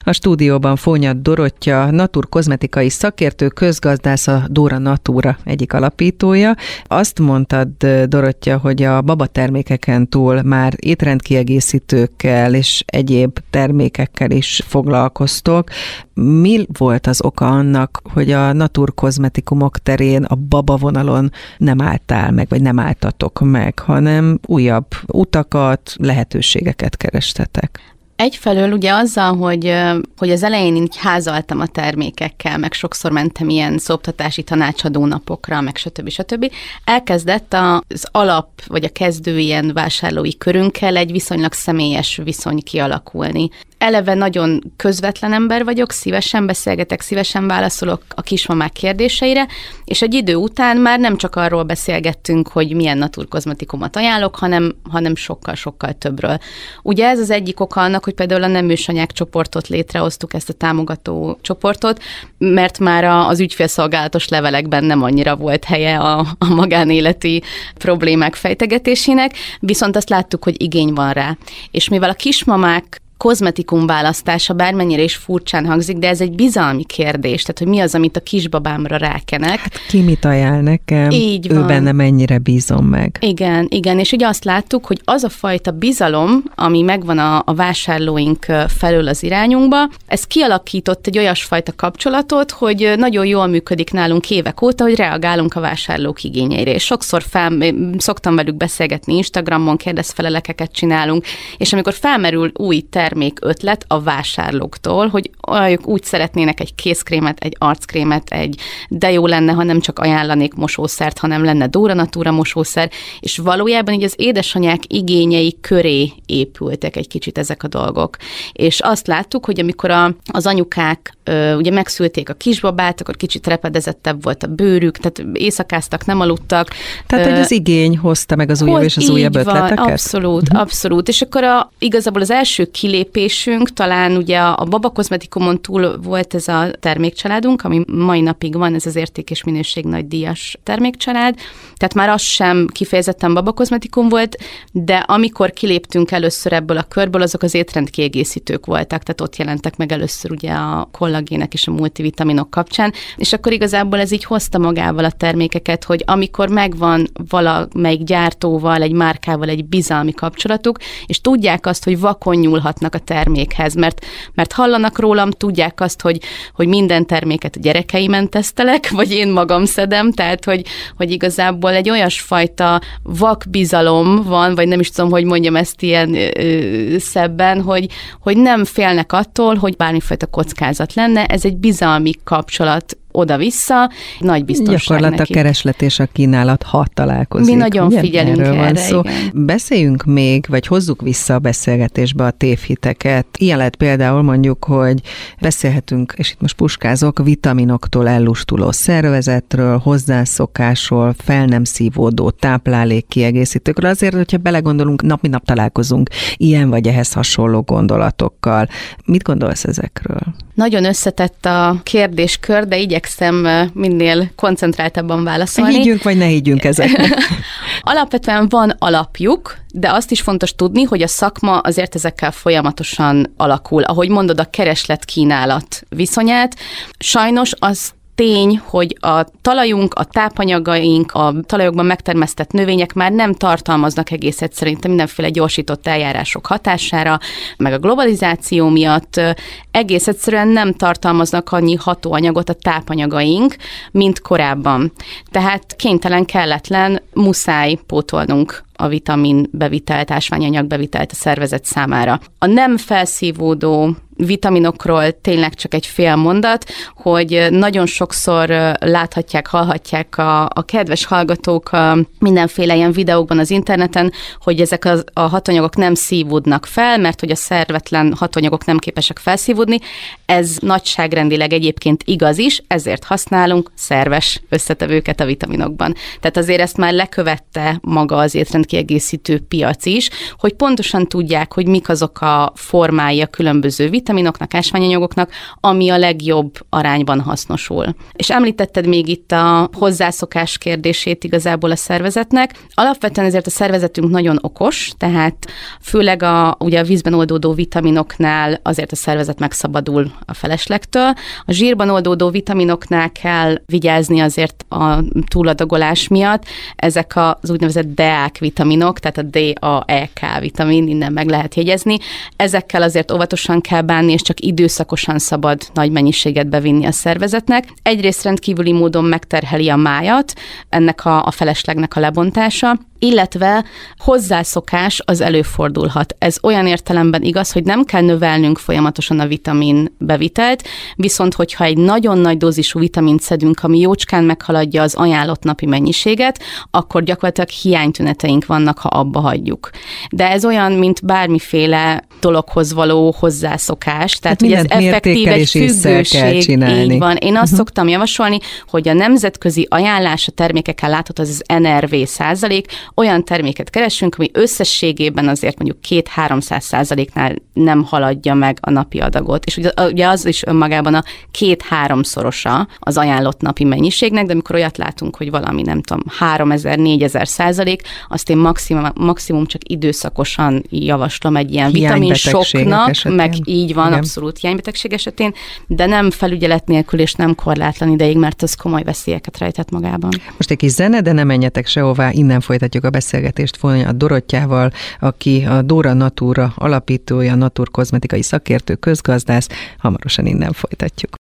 A stúdióban Fónyad Dorottya, naturkozmetikai szakértő, közgazdász, a Dóra Natura egyik alapítója. Azt mondtad, Dorottya, hogy a babatermékeken túl már étrendkiegészítőkkel és egyéb termékekkel is foglalkoztok. Mi volt az oka annak, hogy a naturkozmetikumok terén a baba vonalon nem álltál meg, vagy nem álltatok meg, hanem újabb utakat, lehetőségeket kerestetek? Egyfelől ugye azzal, hogy az elején így házaltam a termékekkel, meg sokszor mentem ilyen szoptatási tanácsadó napokra, meg stb. Elkezdett az alap, vagy a kezdő ilyen vásárlói körünkkel egy viszonylag személyes viszony kialakulni. Eleve nagyon közvetlen ember vagyok, szívesen beszélgetek, szívesen válaszolok a kismamák kérdéseire, és egy idő után már nem csak arról beszélgettünk, hogy milyen naturkozmetikumot ajánlok, hanem sokkal-sokkal többről. Ugye ez az egyik oka annak, hogy például a neműsanyák csoportot létrehoztuk, ezt a támogató csoportot, mert már az ügyfélszolgálatos levelekben nem annyira volt helye a magánéleti problémák fejtegetésének, viszont azt láttuk, hogy igény van rá. És mivel a kismamák kozmetikum választása bármennyire is furcsán hangzik, de ez egy bizalmi kérdés, tehát hogy mi az, amit a kisbabámra rákenek. Hát ki mit ajánl nekem, így ő van. benne mennyire bízom meg. Igen, és ugye azt láttuk, hogy az a fajta bizalom, ami megvan a vásárlóink felől az irányunkba, ez kialakított egy olyasfajta kapcsolatot, hogy nagyon jól működik nálunk évek óta, hogy reagálunk a vásárlók igényeire. És sokszor szoktam velük beszélgetni Instagramon, kérdezfelelekeket csinálunk, és amikor felmerül új termékötlet a vásárlóktól, hogy olyanok úgy szeretnének egy kézkrémet, egy arckrémet, de jó lenne, ha nem csak ajánlanék mosószert, hanem lenne Dóra Natura mosószer, és valójában így az édesanyák igényei köré épültek egy kicsit ezek a dolgok. És azt láttuk, hogy amikor az anyukák ugye megszülték a kisbabát, akkor kicsit repedezettebb volt a bőrük, tehát éjszakáztak, nem aludtak. Tehát, hogy az igény hozta meg az újabb és az újabb ötleteket? Abszolút. És akkor igazából az első kilépésünk, talán ugye a babakozmetikumon túl volt ez a termékcsaládunk, ami mai napig van, ez az érték és minőség nagydíjas termékcsalád, tehát már az sem kifejezetten babakozmetikum volt, de amikor kiléptünk először ebből a körből, azok az étrendkiegészítők voltak, tehát ott jelentek meg először ugye a kollagének és a multivitaminok kapcsán, és akkor igazából ez így hozta magával a termékeket, hogy amikor megvan valamelyik gyártóval, egy márkával egy bizalmi kapcsolatuk, és tudják azt, hogy vakon nyúlhatnak a termékhez, mert hallanak rólam, tudják azt, hogy minden terméket a gyerekeimen tesztelek, vagy én magam szedem, tehát hogy igazából egy olyasfajta vakbizalom van, vagy nem is tudom, hogy mondjam ezt ilyen szebben, hogy nem félnek attól, hogy bármifajta kockázat lenne, ez egy bizalmi kapcsolat oda-vissza, nagy biztonság gyakorlatilag nekik. A kereslet és a kínálat, ha találkozik. Mi nagyon figyelünk erre, szó. Beszéljünk még, vagy hozzuk vissza a beszélgetésbe a tévhiteket. Ilyen lehet például mondjuk, hogy beszélhetünk, és itt most puskázok, vitaminoktól ellustuló szervezetről, hozzászokásról, fel nem szívódó táplálékkiegészítőkről. Azért, hogyha belegondolunk, nap mint nap találkozunk ilyen vagy ehhez hasonló gondolatokkal. Mit gondolsz ezekről? Nagyon összetett a kérdéskör, de igyekszem minél koncentráltabban válaszolni. Higgyünk, vagy ne higgyünk ezeknek? Alapvetően van alapjuk, de azt is fontos tudni, hogy a szakma azért ezekkel folyamatosan alakul. Ahogy mondod, a kereslet-kínálat viszonyát. Sajnos az tény, hogy a talajunk, a tápanyagaink, a talajokban megtermesztett növények már nem tartalmaznak egész egyszerűen mindenféle gyorsított eljárások hatására, meg a globalizáció miatt egész egyszerűen nem tartalmaznak annyi hatóanyagot a tápanyagaink, mint korábban. Tehát kénytelen, kelletlen, muszáj pótolnunk a vitamin bevitelt, ásványanyag bevitelt a szervezet számára. A nem felszívódó vitaminokról tényleg csak egy fél mondat, hogy nagyon sokszor láthatják, hallhatják a kedves hallgatók mindenféle ilyen videókban az interneten, hogy ezek a hatóanyagok nem szívódnak fel, mert hogy a szervetlen hatóanyagok nem képesek felszívódni. Ez nagyságrendileg egyébként igaz is, ezért használunk szerves összetevőket a vitaminokban. Tehát azért ezt már lekövette maga az étrendkiegészítő piac is, hogy pontosan tudják, hogy mik azok a formái a különböző vitaminoknak, vitaminoknak, ásványanyagoknak, ami a legjobb arányban hasznosul. És említetted még itt a hozzászokás kérdését igazából a szervezetnek. Alapvetően ezért a szervezetünk nagyon okos, tehát főleg ugye a vízben oldódó vitaminoknál azért a szervezet megszabadul a feleslegtől. A zsírban oldódó vitaminoknál kell vigyázni azért a túladagolás miatt. Ezek az úgynevezett DEAK vitaminok, tehát a DAEK vitamin, innen meg lehet jegyezni. Ezekkel azért óvatosan kell bánni, és csak időszakosan szabad nagy mennyiséget bevinni a szervezetnek. Egyrészt rendkívüli módon megterheli a májat, ennek a feleslegnek a lebontása, illetve hozzászokás az előfordulhat. Ez olyan értelemben igaz, hogy nem kell növelnünk folyamatosan a vitamin bevitelt, viszont hogyha egy nagyon nagy dózisú vitamint szedünk, ami jócskán meghaladja az ajánlott napi mennyiséget, akkor gyakorlatilag hiánytüneteink vannak, ha abba hagyjuk. De ez olyan, mint bármiféle dologhoz való hozzászokás, tehát hogy ez effektív egy függőség. Így van. Én azt szoktam javasolni, hogy a nemzetközi ajánlás a termékekkel látható, az NRV %, olyan terméket keresünk, ami összességében azért mondjuk 200-300%-nál nem haladja meg a napi adagot. És ugye az is önmagában a 2-3-szorosa az ajánlott napi mennyiségnek, de amikor olyat látunk, hogy valami nem tudom, 3000-4000%, azt én maximum csak időszakosan javaslom egy ilyen vitaminsoknak, meg így van, igen. Abszolút hiánybetegség esetén, de nem felügyelet nélkül és nem korlátlan ideig, mert ez komoly veszélyeket rejtett magában. Most egy kis zene, de nem menjetek sehová, innen folytatjuk a beszélgetést Fónia Dorottyával, aki a Dóra Natura alapítója, naturkozmetikai szakértő, közgazdász. Hamarosan innen folytatjuk.